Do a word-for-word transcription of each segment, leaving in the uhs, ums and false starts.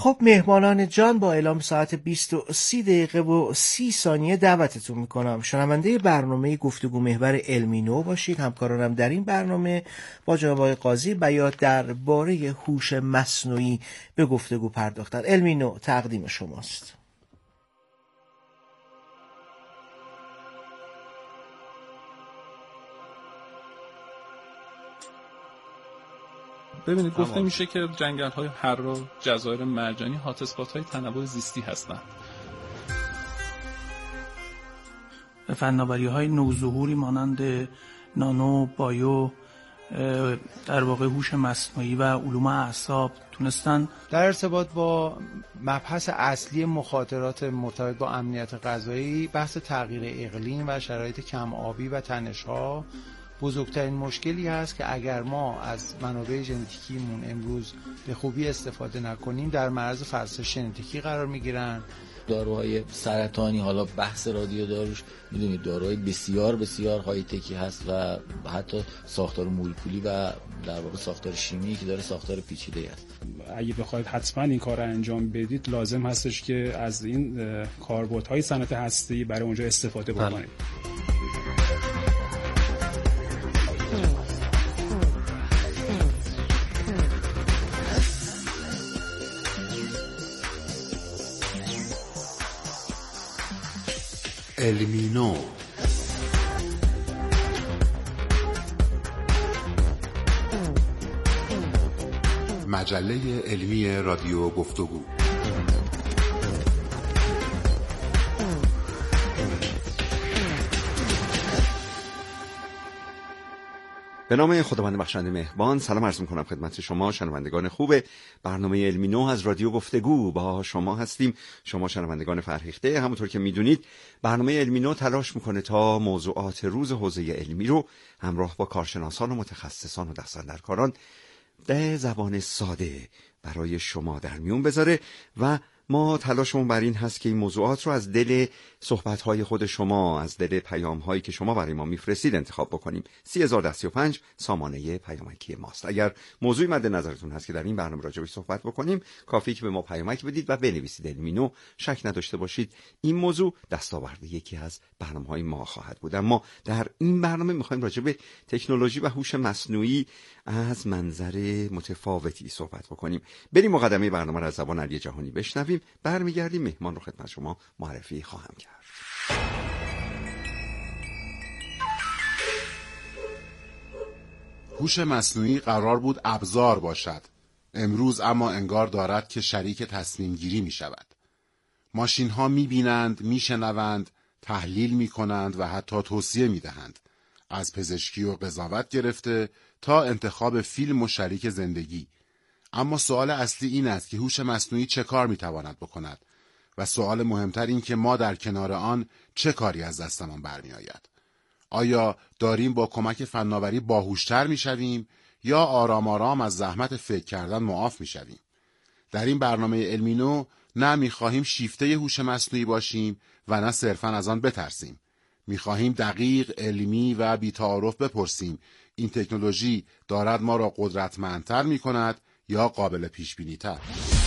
خب مهمانان جان، با اعلام ساعت بیست و سی دقیقه و سی ثانیه دعوتتون میکنم شنونده برنامه گفتگو محور علمی نو باشید. همکارانم در این برنامه با جناب آقای قاضی بیات درباره هوش مصنوعی به گفتگو پرداختن. علمی نو تقدیم شماست. ببینید گفته میشه که جنگل‌های حرا، جزایر مرجانی هات‌اسپات‌های تنوع زیستی هستند. فناوری‌های نوظهوری مانند نانو، بایو، در واقع هوش مصنوعی و علوم اعصاب تونستن در ارتباط با مبحث اصلی مخاطرات مرتبط با امنیت غذایی، بحث تغییر اقلیم و شرایط کم آبی و تنش‌ها بزرگترین مشکلی هست که اگر ما از منابع ژنتیکیمون امروز به خوبی استفاده نکنیم در معرض فرسایش ژنتیکی قرار میگیرن. داروهای سرطانی، حالا بحث رادیو داروش میدونید داروهای بسیار بسیار های تکی هست و حتی ساختار مولکولی و در واقع ساختار شیمیایی که داره ساختار پیچیده است. اگه بخواید حتما این کار رو انجام بدید لازم هستش که از این کاربردهای صنعت هسته‌ای برای اونجا استفاده بکنید. علمی نو، مجله علمی رادیو گفتگو. به نام خداوند بخشنده مهربان، سلام عرض می‌کنم خدمت شما شنوندگان خوب برنامه علمی نو از رادیو گفتگو. با شما هستیم، شما شنوندگان فرهیخته. همونطور که میدونید برنامه علمی نو تلاش میکنه تا موضوعات روز حوزه علمی رو همراه با کارشناسان و متخصصان و دستاندرکاران به زبان ساده برای شما در میون بذاره و ما تلاشمون بر این هست که این موضوعات رو از دل صحبت‌های خود شما، از دل پیام‌هایی که شما برای ما میفرستید انتخاب بکنیم. سه هزار و سی و پنج سامانه پیامکی ماست. اگر موضوعی مد نظرتون هست که در این برنامه راجع بهش صحبت بکنیم، کافیه که به ما پیامک بدید و بنویسید علمی نو. شک نداشته باشید این موضوع دستاورد یکی از برنامه‌های ما خواهد بود. اما در این برنامه می‌خوایم راجع به تکنولوژی و هوش مصنوعی از منظر متفاوتی صحبت بکنیم. بریم مقدمه برنامه را از زبان علی جهانی بشنویم. برمیگردیم مهمان رو خدمت شما معرفی خواهم کرد. هوش مصنوعی قرار بود ابزار باشد. امروز اما انگار دارد که شریک تصمیم گیری می شود. ماشین ها می بینند، می شنوند، تحلیل می کنند و حتی توصیه می دهند. از پزشکی و قضاوت گرفته تا انتخاب فیلم و شریک زندگی. اما سوال اصلی این است که هوش مصنوعی چه کار میتواند بکند و سوال مهمتر این که ما در کنار آن چه کاری از دستمان برمی آید. آیا داریم با کمک فناوری باهوشتر میشویم یا آرام آرام از زحمت فکر کردن معاف میشویم؟ در این برنامه علمی نو نه میخواهیم شیفته هوش مصنوعی باشیم و نه صرفاً از آن بترسیم. میخواهیم دقیق، علمی و بی‌تعارف بپرسیم این تکنولوژی دارد ما را قدرتمندتر میکند یا قابل پیش بینی تر؟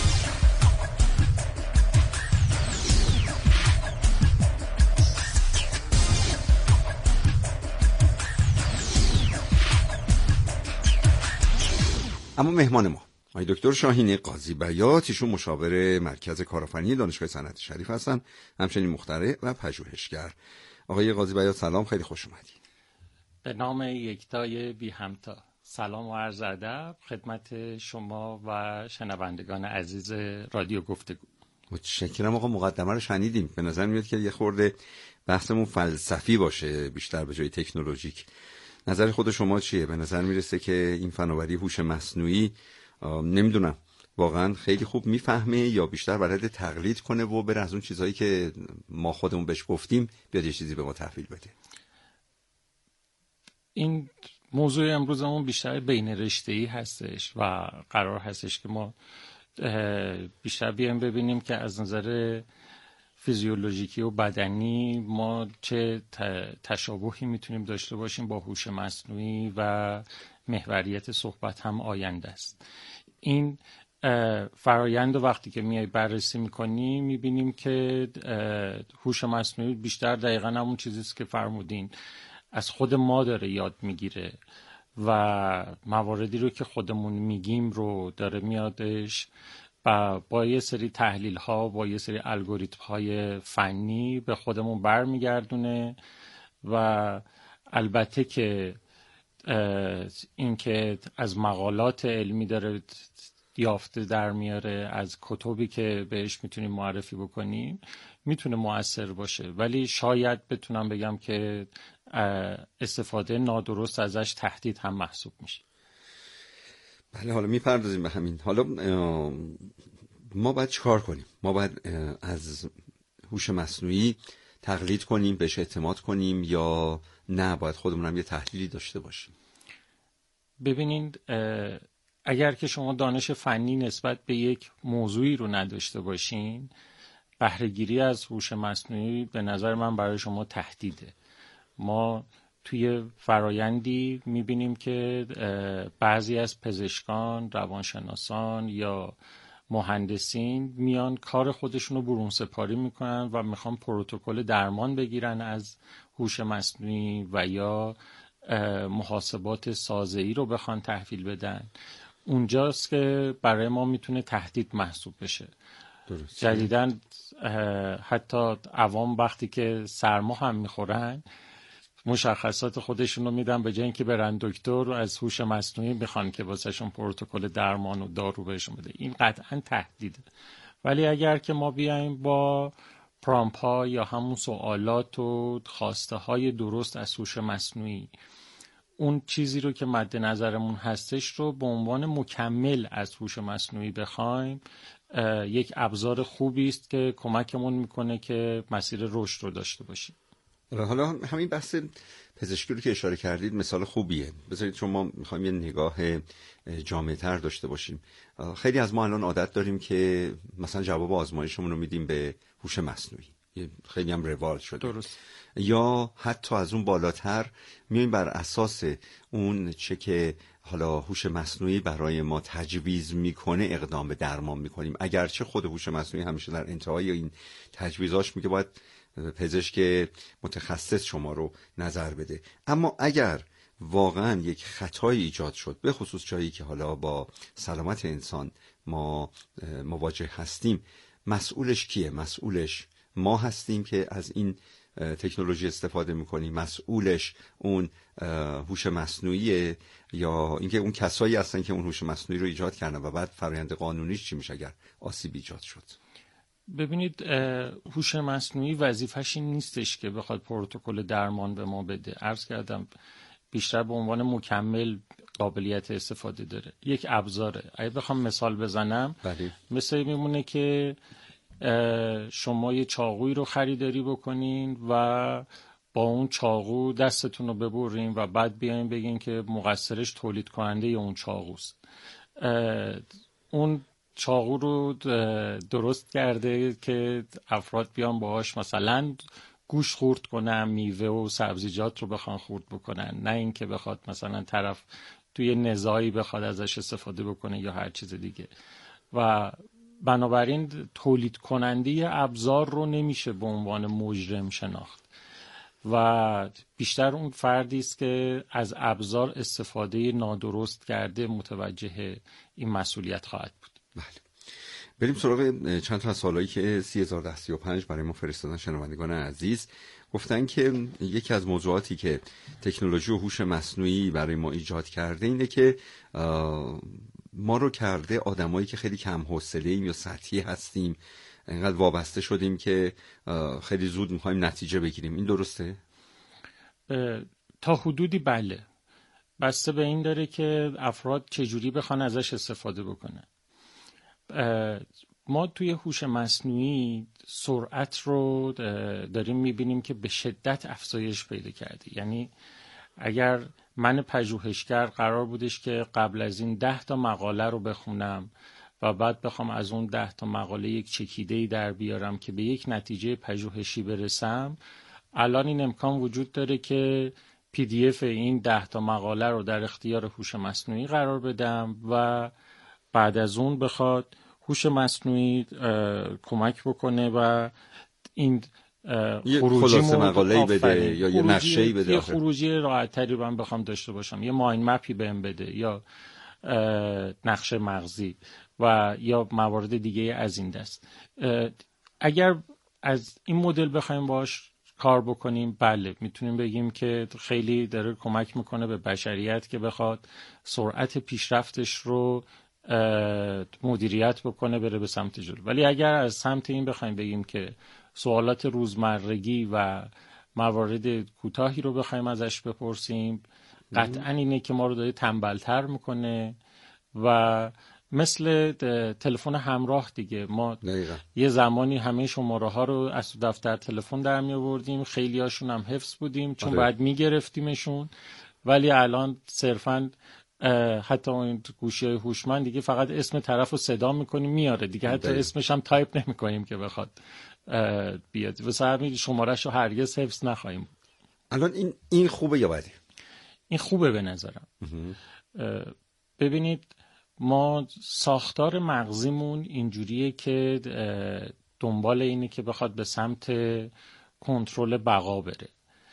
اما مهمان ما آقای دکتر شاهین قاضی بیات، ایشون مشاور مرکز کارآفرینی دانشگاه صنعت شریف هستن، همچنین مخترع و پژوهشگر. آقای قاضی بیات سلام، خیلی خوش اومدید. به نام یکتای بی همتا، سلام و عرض ادب خدمت شما و شنوندگان عزیز رادیو گفتگو. متشکرم آقا. مقدمه رو شنیدیم، به نظر میاد که یه خورده بحثمون فلسفی باشه بیشتر به جای تکنولوژیک. نظر خود شما چیه؟ به نظر میرسه که این فناوری هوش مصنوعی نمیدونم واقعا خیلی خوب میفهمه یا بیشتر بلد تقلید کنه و بره از اون چیزهایی که ما خودمون بهش گفتیم بیاد یه چیزی به ما تحویل بده؟ این موضوع امروزمون بیشتر بین رشته‌ای هستش و قرار هستش که ما بیشتر بیایم ببینیم که از نظر فیزیولوژیکی و بدنی ما چه تشابهی میتونیم داشته باشیم با هوش مصنوعی و محوریت صحبت هم آینده است. این فرایند وقتی که میای بررسی میکنی میبینیم که هوش مصنوعی بیشتر دقیقا همون چیزیست که فرمودین، از خود ما داره یاد میگیره و مواردی رو که خودمون میگیم رو داره میادش و با یه سری تحلیل ها با یه سری الگوریتم های فنی به خودمون برمیگردونه و البته که این که از مقالات علمی داره یافته در میاره، از کتبی که بهش میتونیم معرفی بکنیم میتونه مؤثر باشه، ولی شاید بتونم بگم که استفاده نادرست ازش تهدید هم محسوب میشه. بله، حالا میپردازیم به همین. حالا ما باید چیکار کنیم؟ ما باید از هوش مصنوعی تقلید کنیم، بهش اعتماد کنیم، یا نه باید خودمون هم یه تحلیلی داشته باشیم؟ ببینید، اگر که شما دانش فنی نسبت به یک موضوعی رو نداشته باشین، بهره‌گیری از هوش مصنوعی به نظر من برای شما تهدیده. ما توی فرایندی میبینیم که بعضی از پزشکان، روانشناسان یا مهندسین میان کار خودشون رو برون سپاری میکنن و میخوان پروتکل درمان بگیرن از هوش مصنوعی و یا محاسبات سازه‌ای رو بخوان تحویل بدن. اونجاست که برای ما میتونه تهدید محسوب بشه. درست. جدیداً حتی عوام وقتی که سرما هم میخورن مشخصات خودشون رو میدن، به جای اینکه برن دکتر از هوش مصنوعی بخوان که واسهشون پروتکل درمان و دارو بهشون بده. این قطعاً تهدیده. ولی اگر که ما بیایم با پرامپ ها یا همون سوالات و خواسته های درست از هوش مصنوعی اون چیزی رو که مد نظرمون هستش رو به عنوان مکمل از هوش مصنوعی بخوایم، یک ابزار خوبی است که کمکمون میکنه که مسیر رشد رو داشته باشیم. حالا همین بحث پزشکی رو که اشاره کردید مثال خوبیه. بذارید چون ما میخوایم یه نگاه جامع‌تر داشته باشیم. خیلی از ما الان عادت داریم که مثلا جواب آزمایشمون رو میدیم به هوش مصنوعی، خیلی هم روال شده. درست. یا حتی از اون بالاتر میایم بر اساس اون چه که حالا هوش مصنوعی برای ما تجویز میکنه اقدام به درمان میکنیم، اگرچه خود هوش مصنوعی همیشه در انتهای این تجویزاش میگه باید پزشک متخصص شما رو نظر بده. اما اگر واقعا یک خطایی ایجاد شد، به خصوص جایی که حالا با سلامت انسان ما مواجه هستیم، مسئولش کیه؟ مسئولش ما هستیم که از این تکنولوژی استفاده میکنیم؟ مسئولش اون هوش مصنوعیه یا اینکه اون کسایی هستن که اون هوش مصنوعی رو ایجاد کردن و بعد فرآیند قانونیش چی میشه اگر آسیب ایجاد شد؟ ببینید، هوش مصنوعی وظیفه‌ش این نیستش که بخواد پروتکل درمان به ما بده. عرض کردم بیشتر به عنوان مکمل قابلیت استفاده داره، یک ابزاره. اگه بخوام مثال بزنم، بله. مثل میمونه که شما یه چاقویی رو خریداری بکنین و با اون چاقو دستتون رو ببرین و بعد بیاین بگین که مقصرش تولید کننده اون چاقوست. اون چاقو رو درست کرده که افراد بیان باهاش مثلا گوشت خورد کنن، میوه و سبزیجات رو بخوان خورد بکنن، نه اینکه بخواد مثلا طرف توی نزاعی بخواد ازش استفاده بکنه یا هر چیز دیگه. و بنابراین تولید کننده ابزار رو نمیشه به عنوان مجرم شناخت و بیشتر اون فردی است که از ابزار استفاده نادرست کرده متوجه این مسئولیت خواهد بود. بله. بریم سراغ چند تا از سوالایی که سه هزار و ده سی و پنج برای ما فرستادن شنوندگان عزیز. گفتن که یکی از موضوعاتی که تکنولوژی و هوش مصنوعی برای ما ایجاد کرده اینه که ما رو کرده آدمایی که خیلی کم حوصله‌ایم یا سطحی هستیم، انقدر وابسته شدیم که خیلی زود می‌خوایم نتیجه بگیریم. این درسته؟ تا حدودی بله. بسته به این داره که افراد چجوری بخوان ازش استفاده بکنن. ما توی هوش مصنوعی سرعت رو داریم می‌بینیم که به شدت افزایش پیدا کرده. یعنی اگر من پژوهشگر قرار بودش که قبل از این ده تا مقاله رو بخونم و بعد بخوام از اون ده تا مقاله یک چکیده‌ای در بیارم که به یک نتیجه پژوهشی برسم، الان این امکان وجود داره که پی دی اف این ده تا مقاله رو در اختیار هوش مصنوعی قرار بدم و بعد از اون بخواد هوش مصنوعی کمک بکنه و این یه خروجی خلاصه مقاله‌ای بده یا یه نقشه‌ای بده، یه خروجی راحت‌تری من بخوام داشته باشم، یه مایند مپی بهم بده یا نقشه مغزی و یا موارد دیگه از این دست. اگر از این مدل بخوایم باش کار بکنیم، بله میتونیم بگیم که خیلی داره کمک میکنه به بشریت که بخواد سرعت پیشرفتش رو مدیریت بکنه، بره به سمت جلو. ولی اگر از سمت این بخوایم بگیم که سوالات روزمرگی و موارد کوتاهی رو بخوایم ازش بپرسیم، قطعا اینه که ما رو داره تنبلتر میکنه و مثل تلفن همراه دیگه. ما دقیقا. یه زمانی همه شماره ها رو از دفتر تلفن در می آوردیم، خیلی هاشون هم حفظ بودیم چون بعد می گرفتیمشون، ولی الان صرفاً حتی اون گوشی های هوشمند دیگه فقط اسم طرف رو صدا میکنیم میاره دیگه، حتی دقیقا. اسمش هم تایپ نمی کنیم که بخواد بیاد، واسه همین شماره‌شو هرگز حفظ نخواهیم. الان این این خوبه یا بده؟ این خوبه به نظرم. ببینید ما ساختار مغزیمون اینجوریه که دنبال اینه که بخواد به سمت کنترل بقا بره.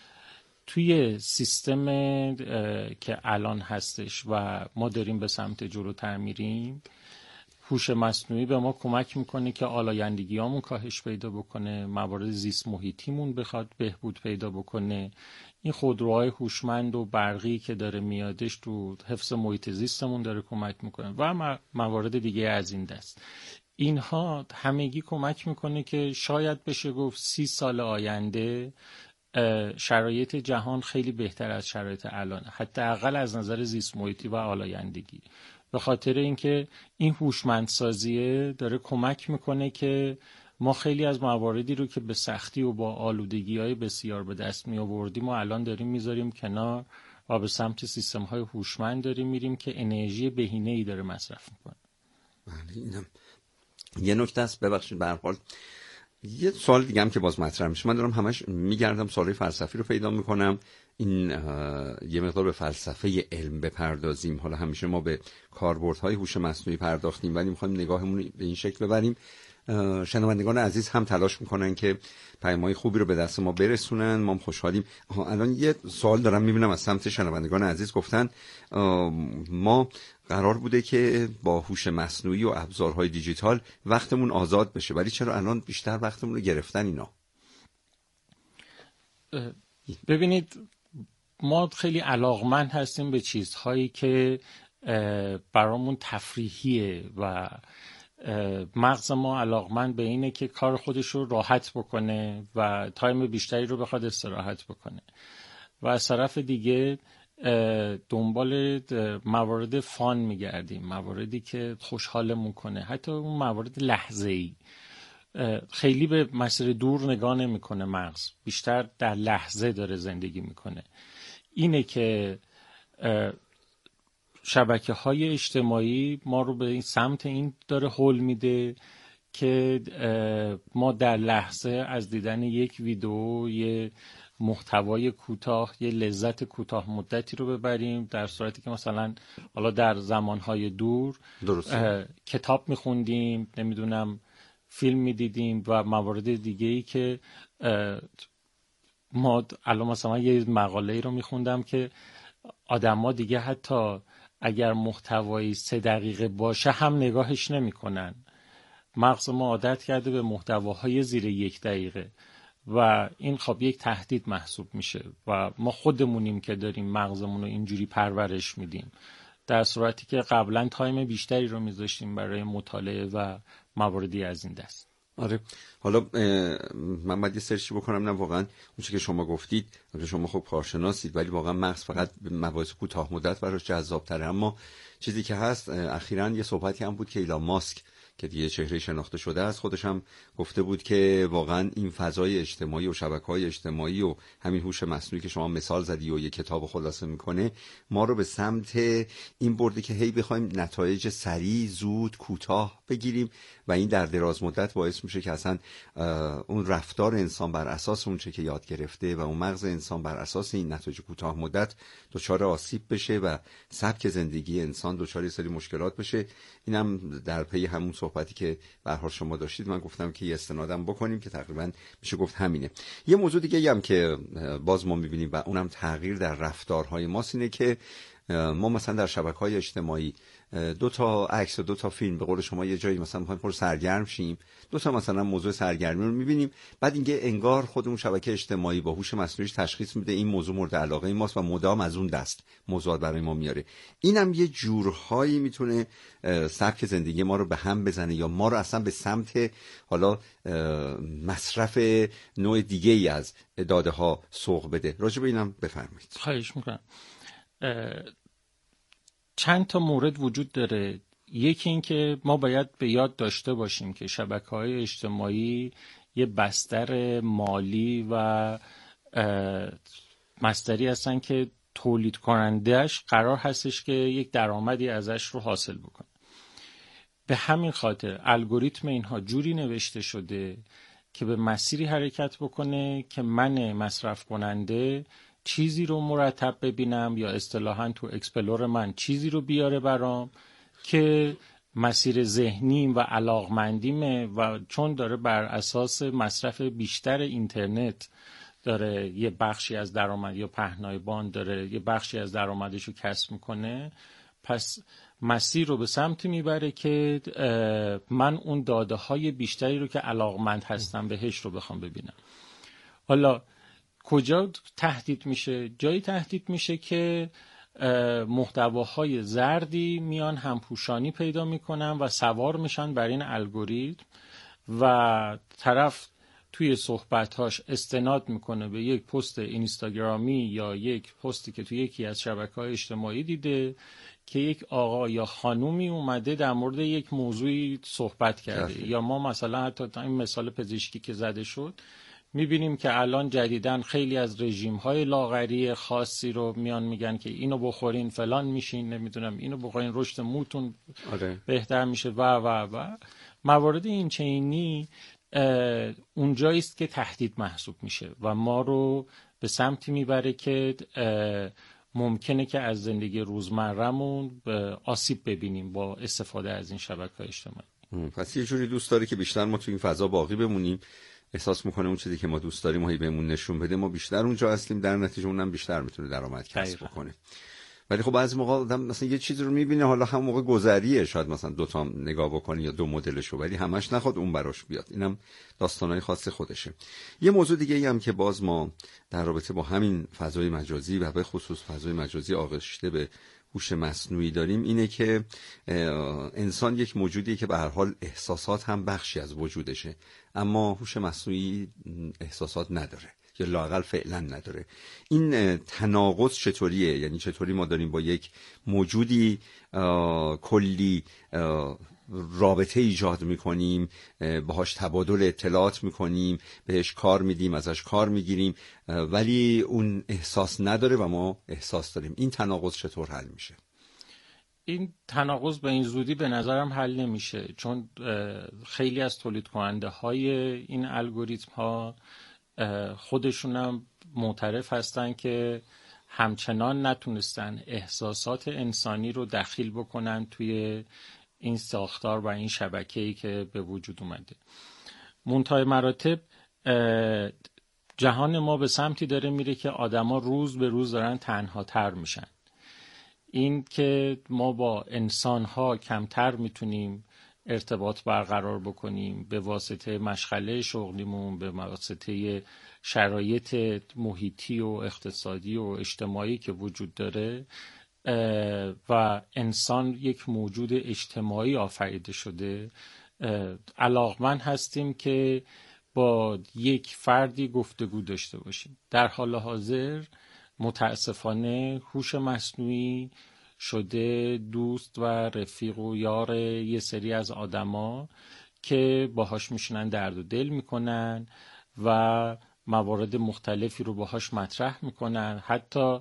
توی سیستم که الان هستش و ما داریم به سمت جلوتر میریم، هوش مصنوعی به ما کمک میکنه که آلایندگیامون کاهش پیدا بکنه، موارد زیست محیطیمون بخواد بهبود پیدا بکنه، این خودروهای هوشمند و برقی که داره میادش تو حفظ محیط زیستمون داره کمک میکنه و موارد دیگه از این دست. اینها همگی کمک میکنه که شاید بشه گفت سی سال آینده شرایط جهان خیلی بهتر از شرایط الان، حتی اقل از نظر زیست محیطی و آلایندگی، به خاطر اینکه این هوشمندسازیه داره کمک میکنه که ما خیلی از مواردی رو که به سختی و با آلودگی‌های بسیار به دست می آوردیم ما الان داریم میذاریم کنار و به سمت سیستم‌های هوشمند داریم میریم که انرژی بهینه‌ای داره مصرف میکنه. بله اینم یه نکته است. ببخشید به هر حال یه سوال دیگه هم که باز مطرح میشه، من دارم همش میگردم سوالای فلسفی رو پیدا میکنم، این یه مقدار به فلسفه علم بپردازیم. حالا همیشه ما به کاربردهای هوش مصنوعی پرداختیم ولی میخوایم نگاهمون به این شکل ببریم. شنوندگان عزیز هم تلاش میکنن که پیام‌های خوبی رو به دست ما برسونن، ما هم خوشحالیم. الان یه سوال دارم میبینم از سمت شنوندگان عزیز، گفتن ما قرار بوده که با هوش مصنوعی و ابزارهای دیجیتال وقتمون آزاد بشه، ولی چرا الان بیشتر وقتمون رو گرفتن اینا؟ ببینید ما خیلی علاقمند هستیم به چیزهایی که برامون تفریحیه و مغز ما علاقمند به اینه که کار خودش رو راحت بکنه و تایم بیشتری رو بخواد استراحت بکنه و از طرف دیگه دنبال موارد فان میگردیم، مواردی که خوشحالمون کنه، حتی اون موارد لحظه‌ای. خیلی به مسیر دور نگاه نمیکنه مغز، بیشتر در لحظه داره زندگی میکنه. اینه که شبکه‌های اجتماعی ما رو به این سمت این داره هول میده که ما در لحظه از دیدن یک ویدیو، یه محتوای کوتاه، یه لذت کوتاه مدتی رو ببریم، در صورتی که مثلا حالا در زمانهای دور کتاب میخوندیم، نمیدونم فیلم میدیدیم و موارد دیگه‌ای که ما الان مثلا یه مقاله‌ای رو میخوندم که آدم‌ها دیگه حتی اگر محتوایی سه دقیقه باشه هم نگاهش نمی کنن. مغز ما عادت کرده به محتواهای زیر یک دقیقه و این خب یک تهدید محسوب میشه و ما خودمونیم که داریم مغزمون رو اینجوری پرورش میدیم، در صورتی که قبلا تایم بیشتری رو میذاشتیم برای مطالعه و مواردی از این دست. آره حالا من باید یه سرچی بکنم، نه واقعا اون چیزی که شما گفتید، شما خب کارشناسید ولی واقعا مغز فقط مباحث کوتاه مدت براش جذاب‌تره. اما چیزی که هست اخیراً یه صحبتی هم بود که ایلان ماسک که دیگه چهره شناخته شده است، خودش هم گفته بود که واقعا این فضای اجتماعی و شبکه‌های اجتماعی و همین هوش مصنوعی که شما مثال زدی و یه کتاب خلاصه میکنه ما رو به سمت این برده که هی بخوایم نتایج سریع، زود، کوتاه بگیریم و این در دراز مدت باعث میشه که اصلا اون رفتار انسان بر اساس اون چه که یاد گرفته و اون مغز انسان بر اساس این نتایج کوتاه مدت دچار آسیب بشه و سبک زندگی انسان دچار یه سری مشکلات بشه. اینم در پی همون صحبتی که به هر حال شما داشتید من گفتم که یه استنادم بکنیم که تقریبا میشه گفت همینه. یه موضوع دیگه هم که باز ما میبینیم و اونم تغییر در رفتارهای ماست اینه که ما مثلا در شبکه‌های اجتماعی دو تا عکس و دو تا فیلم به قول شما یه جایی مثلا می‌خوایم پر سرگرم شیم، دو تا مثلا موضوع سرگرمی رو می‌بینیم، بعد اینکه انگار خودمون شبکه اجتماعی با هوش مصنوعی تشخیص میده این موضوع مورد علاقه ماست و مدام از اون دست موضوعات برای ما میاره. اینم یه جورهایی میتونه سبک زندگی ما رو به هم بزنه یا ما رو اصلا به سمت حالا مصرف نوع دیگه‌ای از داده‌ها سوق بده. راجع به اینم بفرمایید. خواهش می‌کنم. چند تا مورد وجود داره. یکی این که ما باید به یاد داشته باشیم که شبکه‌های اجتماعی یه بستر مالی و مصدری هستن که تولید کنندهش قرار هستش که یک درآمدی ازش رو حاصل بکنه. به همین خاطر الگوریتم اینها جوری نوشته شده که به مسیری حرکت بکنه که من مصرف کننده چیزی رو مرتب ببینم یا اصطلاحاً تو اکسپلور من چیزی رو بیاره برام که مسیر ذهنیم و علاقمندیمه و چون داره بر اساس مصرف بیشتر اینترنت داره یه بخشی از درآمد یا پهنای باند داره یه بخشی از درآمدش رو کسب میکنه، پس مسیر رو به سمتی میبره که من اون داده های بیشتری رو که علاقمند هستم بهش رو بخوام ببینم. حالا کجا تهدید میشه؟ جایی تهدید میشه که محتواهای زردی میان همپوشانی پیدا میکنن و سوار میشن بر این الگوریتم و طرف توی صحبتاش استناد میکنه به یک پست اینستاگرامی یا یک پستی که توی یکی از شبکه‌های اجتماعی دیده که یک آقا یا خانومی اومده در مورد یک موضوعی صحبت کرده. یا ما مثلا حتی این مثال پزشکی که زده شد میبینیم که الان جدیداً خیلی از رژیم‌های لاغری خاصی رو میان میگن که اینو بخورین فلان میشین، نمیدونم اینو بخورین رشد موتون آره. بهتر میشه و و و موارد این چینی اونجایی است که تهدید محسوب میشه و ما رو به سمتی میبره که ممکنه که از زندگی روزمره‌مون آسیب ببینیم با استفاده از این شبکه‌های اجتماعی. پس یه جوری دوست داره که بیشتر ما تو این فضا باقی بمونیم، احساس میکنه اون چیزی که ما دوست داریم هی بهمون نشون بده ما بیشتر اونجا هستیم، در نتیجه اونم بیشتر میتونه درآمد کسب بکنه. ولی خب بعضی موقع آدم مثلا یه چیزی رو میبینه حالا هم موقع گذریه شاید مثلا دو تا نگاه بکنه یا دو مدلشو ولی همش نخواد اون براش بیاد. اینم داستانای خاص خودشه. یه موضوع دیگه ای هم که باز ما در رابطه با همین فضای مجازی و به خصوص فضای مجازی آغشته به هوش مصنوعی داریم اینه که انسان یک موجودیه که به هر حال احساسات هم بخشی از وجودشه، اما هوش مصنوعی احساسات نداره یا لااقل فعلا نداره. این تناقض چطوریه؟ یعنی چطوری ما داریم با یک موجودی کلی رابطه ایجاد میکنیم، باهاش تبادل اطلاعات میکنیم، بهش کار میدیم، ازش کار میگیریم، ولی اون احساس نداره و ما احساس داریم. این تناقض چطور حل میشه؟ این تناقض به این زودی به نظرم حل نمیشه، چون خیلی از تولید کننده های این الگوریتم ها خودشون هم معترف هستن که همچنان نتونستن احساسات انسانی رو دخیل بکنن توی این ساختار و این شبکه‌ای که به وجود اومده. منتهای مراتب جهان ما به سمتی داره میره که آدما روز به روز دارن تنها تر میشن. این که ما با انسان‌ها کمتر میتونیم ارتباط برقرار بکنیم به واسطه مشغله شغلیمون، به واسطه شرایط محیطی و اقتصادی و اجتماعی که وجود داره و انسان یک موجود اجتماعی آفریده شده، علاقمند هستیم که با یک فردی گفتگو داشته باشیم. در حال حاضر متاسفانه هوش مصنوعی شده دوست و رفیق و یار یه سری از آدما که باهاش میشینن درد و دل میکنن و موارد مختلفی رو باهاش مطرح میکنن. حتی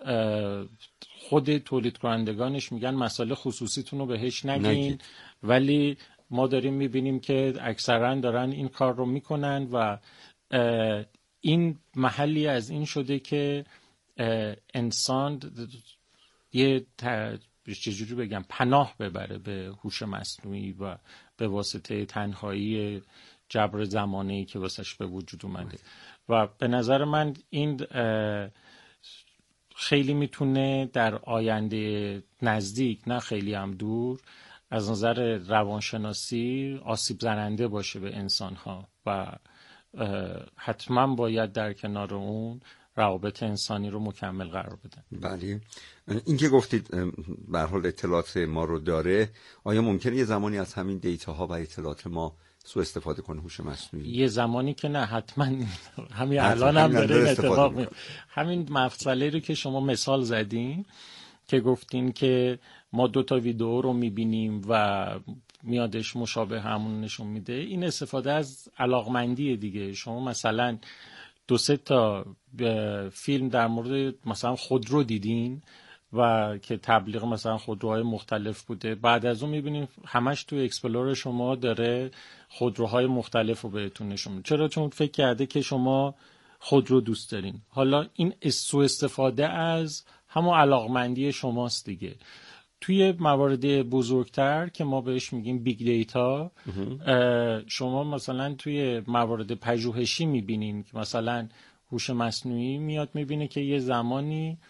خود تولید کنندگانش میگن مسائل خصوصیتون رو بهش نگین نگید. ولی ما داریم میبینیم که اکثرا دارن این کار رو میکنن و این محلی از این شده که انسان یه چجوری بگم پناه ببره به هوش مصنوعی و به واسطه تنهایی جبر زمانه‌ای که واسش به وجود اومده. و به نظر من این خیلی میتونه در آینده نزدیک نه خیلی هم دور از نظر روانشناسی آسیب زننده باشه به انسان‌ها و حتما باید در کنار اون روابط انسانی رو مکمل قرار بدن. بله، این که گفتید به هر حال اطلاعات ما رو داره، آیا ممکنه یه زمانی از همین دیتاها و اطلاعات ما سوء استفاده کنه هوش مصنوعی؟ یه زمانی که نه، حتما همین الان هم داره این اتفاق میفته. همین مسئله رو که شما مثال زدین که گفتین که ما دو تا ویدیو رو میبینیم و میادش مشابه همون نشون میده، این استفاده از علاقمندی دیگه. شما مثلا دو سه تا فیلم در مورد مثلا خودرو دیدین و که تبلیغ مثلا خودروهای مختلف بوده، بعد از اون میبینیم همش تو اکسپلور شما داره خودروهای مختلف رو بهتون نشون میده. چرا؟ چون فکر کرده که شما خودرو دوست دارین. حالا این سوء استفاده از همون علاقمندی شماست دیگه. توی موارد بزرگتر که ما بهش میگیم بیگ دیتا، شما مثلا توی موارد پژوهشی میبینین که مثلا هوش مصنوعی میاد میبینه که یه زمانی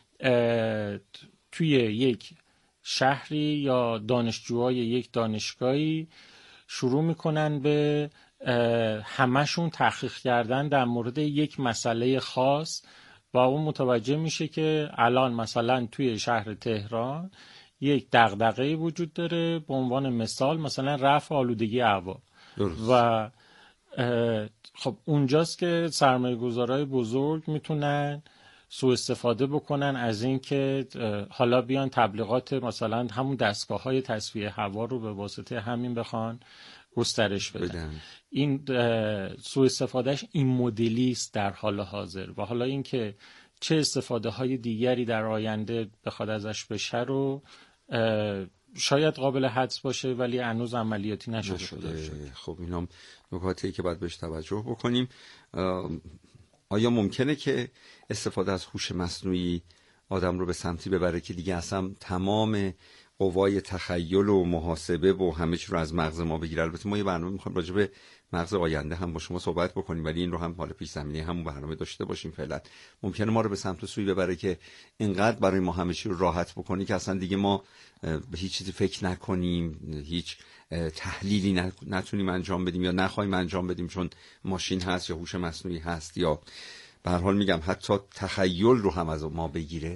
توی یک شهری یا دانشجوهای یک دانشگاهی شروع میکنن به همشون تحقیق کردن در مورد یک مسئله خاص و اون متوجه میشه که الان مثلا توی شهر تهران یک دغدغه‌ای وجود داره به عنوان مثال مثلا رفع آلودگی هوا. و خب اونجاست که سرمایه‌گذارای بزرگ میتونن سوء استفاده بکنن از این که حالا بیان تبلیغات مثلا همون دستگاه‌های تصفیه هوا رو به واسطه همین بخوان گسترش بدن, بدن. این سوء استفادهش این مدلی است در حال حاضر و حالا این که چه استفاده های دیگری در آینده بخواد ازش بشه رو شاید قابل حدس باشه ولی هنوز عملیاتی نشده. نشده. خب اینام نکاته‌ای که باید بهش توجه بکنیم. آیا ممکنه که استفاده از هوش مصنوعی آدم رو به سمتی ببره که دیگه اصلا تمام قوای تخیل و محاسبه و همه چی رو از مغز ما بگیره؟ البته ما یه برنامه می‌خوایم راجع به مغز آینده هم با شما صحبت بکنیم ولی این رو هم حالا پیش زمینه همون برنامه داشته باشیم. فعلا ممکنه ما رو به سمت سوی ببره که اینقدر برای ما همه چی رو راحت بکنی که اصلا دیگه ما به هیچ چیزی فکر نکنیم، هیچ تحلیلی نتونیم انجام بدیم یا نخوایم انجام بدیم چون ماشین هست یا هوش مصنوعی هست، یا به هر حال میگم حتی تخیل رو هم از ما بگیره.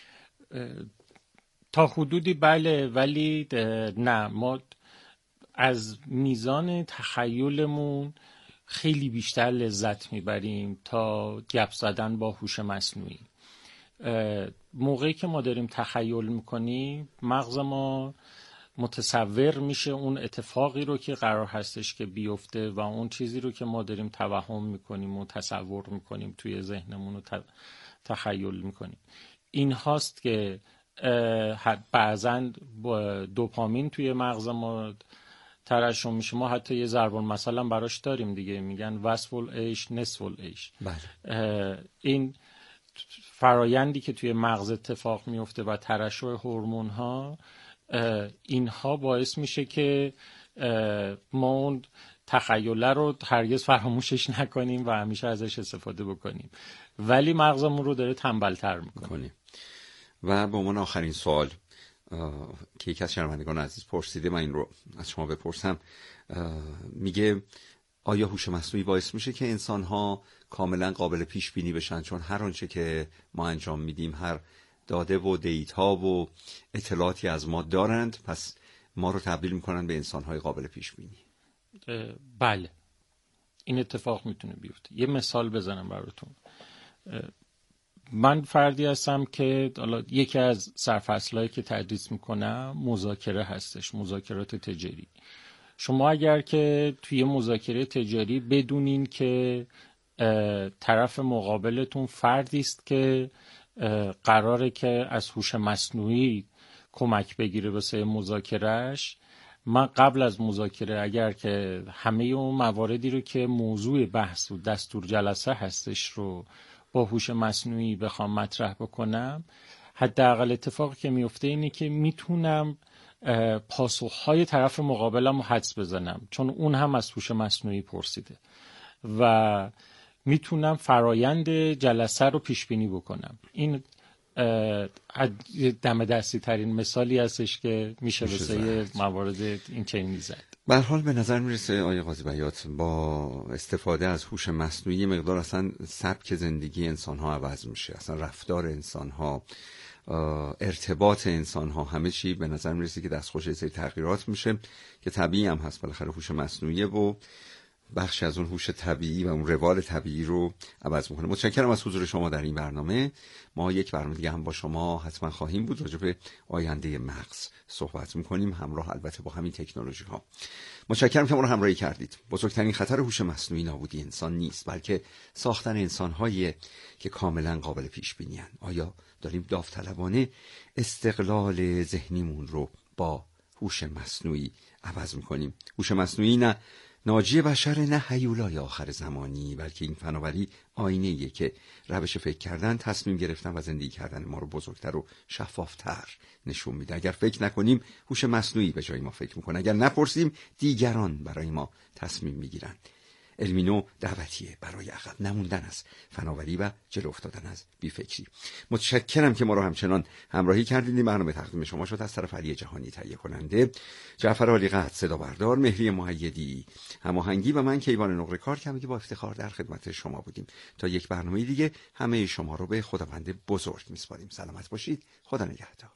تا حدودی بله، ولی نه، ما از میزان تخیلمون خیلی بیشتر لذت میبریم تا گپ زدن با هوش مصنوعی. موقعی که ما داریم تخیل میکنیم مغز ما متصور میشه اون اتفاقی رو که قرار هستش که بیفته و اون چیزی رو که ما داریم توهم میکنیم و تصور میکنیم توی ذهنمون رو تخیل میکنیم. این هاست که بعضن دوپامین توی مغز ما ترشح میشه. ما حتی یه ضربان مثلا براش داریم دیگه، میگن وصفل عیش نصف العیش. این فرایندی که توی مغز اتفاق میفته و ترشح هورمون ها، اینها باعث میشه که ما اون تخیله رو هرگز فراموشش نکنیم و همیشه ازش استفاده بکنیم، ولی مغزمون رو داره تنبل‌تر میکنه. و به عنوان آخرین سوال که یکی از شنوندگان عزیز پرسیده، من این رو از شما بپرسم، میگه آیا هوش مصنوعی باعث میشه که انسان‌ها کاملا قابل پیش بینی بشن؟ چون هر آنچه که ما انجام میدیم، هر داده و دیتا و اطلاعاتی از ما دارند، پس ما رو تبدیل میکنن به انسان‌های قابل پیش بینی. بله، این اتفاق میتونه بیفته. یه مثال بزنم براتون. من فردی هستم که حالا یکی از سرفصلایی که تدریس میکنم مذاکره هستش، مذاکرات تجاری. شما اگر که توی مذاکره تجاری بدونین که طرف مقابلتون فردی است که قراره که از هوش مصنوعی کمک بگیره واسه مذاکرهش، من قبل از مذاکره اگر که همه اون مواردی رو که موضوع بحث و دستور جلسه هستش رو با هوش مصنوعی بخوام مطرح بکنم، حداقل اتفاقی که میفته اینه که میتونم پاسخهای طرف مقابلم رو حدس بزنم، چون اون هم از هوش مصنوعی پرسیده و میتونم فرایند جلسه رو پیش بینی بکنم. این دم دستی ترین مثالی هستش که میشه واسه موارد این چنینی زد. به هر حال به نظر میرسه آقای قاضی بیات با استفاده از هوش مصنوعی مقدار اصلا سبک زندگی انسان ها عوض میشه، اصلا رفتار انسان ها، ارتباط انسان ها، همه چی به نظر میرسه که دستخوش سری تغییرات میشه که طبیعی هم هست. بالاخره هوش مصنوعی و بخش از اون هوش طبیعی و اون روال طبیعی رو عوض میکنه. متشکرم از حضور شما در این برنامه. ما یک برنامه دیگه هم با شما حتما خواهیم بود، راجع به آینده مغز صحبت میکنیم، همراه البته با همین تکنولوژی ها. متشکرم که ما رو همراهی کردید. بزرگترین خطر هوش مصنوعی نابودی انسان نیست، بلکه ساختن انسان‌هایی که کاملا قابل پیش بینی ان. آیا داریم داوطلبانه استقلال ذهنیمون رو با هوش مصنوعی عوض میکنیم؟ هوش مصنوعی نه ناجی بشر، نه هیولای آخر زمانی، بلکه این فناوری آینه‌ایه که روش فکر کردن، تصمیم گرفتن و زندگی کردن ما رو بزرگتر و شفافتر نشون میده. اگر فکر نکنیم هوش مصنوعی به جای ما فکر میکنه، اگر نپرسیم دیگران برای ما تصمیم میگیرن. علمینو دعوتیه برای عقب نموندن از فناوری و جلو افتادن از بیفکری. متشکرم که ما رو همچنان همراهی کردید. این برنامه تقدیم شما شد از طرف علی جهانی تهیه کننده، جعفر عالیقدر صدا بردار، مهری مؤیدی هماهنگی و من کیوان نقره کار که با افتخار در خدمت شما بودیم. تا یک برنامه دیگه همه شما رو به خداوند بزرگ میسپاریم. سلامت باشید. خدا نگهدار.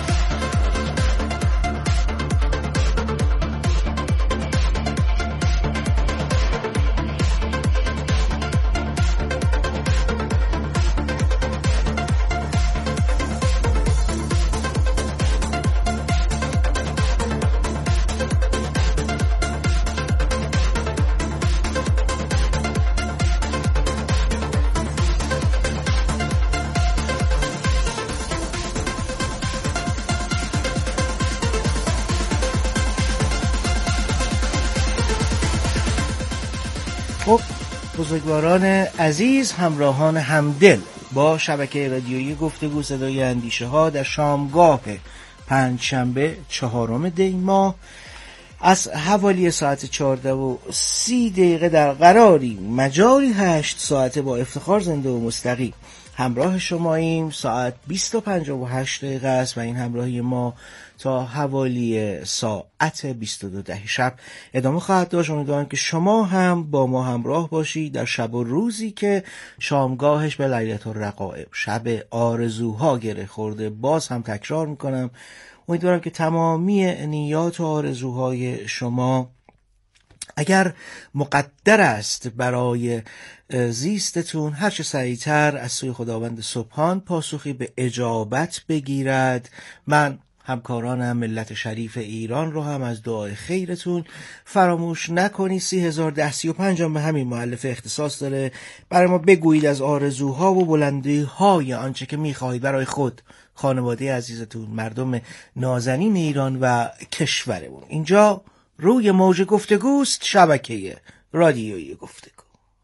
خب بزرگواران عزیز، همراهان همدل، با شبکه رادیویی گفتگو صدای اندیشه ها در شامگاه پنج شنبه چهارم دی ماه از حوالی ساعت چهارده و سی دقیقه در قراری مجاری هشت ساعته با افتخار زنده و مستقیم همراه شماییم. ساعت بیست و پنجاه و هشت دقیقه است و این همراهی ما تا حوالی ساعت بیست و دو ده شب ادامه خواهد داشت. امیدوارم که شما هم با ما همراه باشید در شب و روزی که شامگاهش به لیلة الرقائب، شب آرزوها گره خورده. باز هم تکرار میکنم، امیدوارم که تمامی نیات و آرزوهای شما اگر مقدر است برای زیستتون هرچه سریعتر از سوی خداوند سبحان پاسخی به اجابت بگیرد. من همکارانم ملت شریف ایران رو هم از دعای خیرتون فراموش نکنید. سی هزار ده سی و پنج هم به همین مؤلفه اختصاص داره. برای ما بگویید از آرزوها و بلندی‌های آنچه که می‌خواهید برای خود، خانواده عزیزتون، مردم نازنین ایران و کشورمون. اینجا روی موج گفتگوست، شبکه رادیویی گفتگو.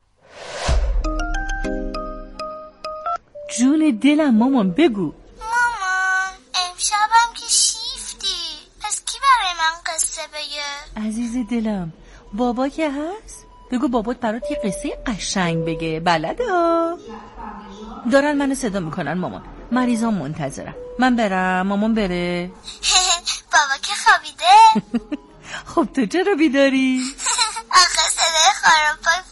جون دلم مامان بگو. مامان امشبم که شیفتی، پس کی برای من قصه بگه؟ عزیز دلم بابا که هست؟ بگو بابات برات یه قصه قشنگ بگه، بلده ها. دارن منو صدا میکنن مامان، مریضان منتظرم. من برم مامان بره. بابا که خوابیده. خب تو چرا بیداری؟ آخه صدای خرابای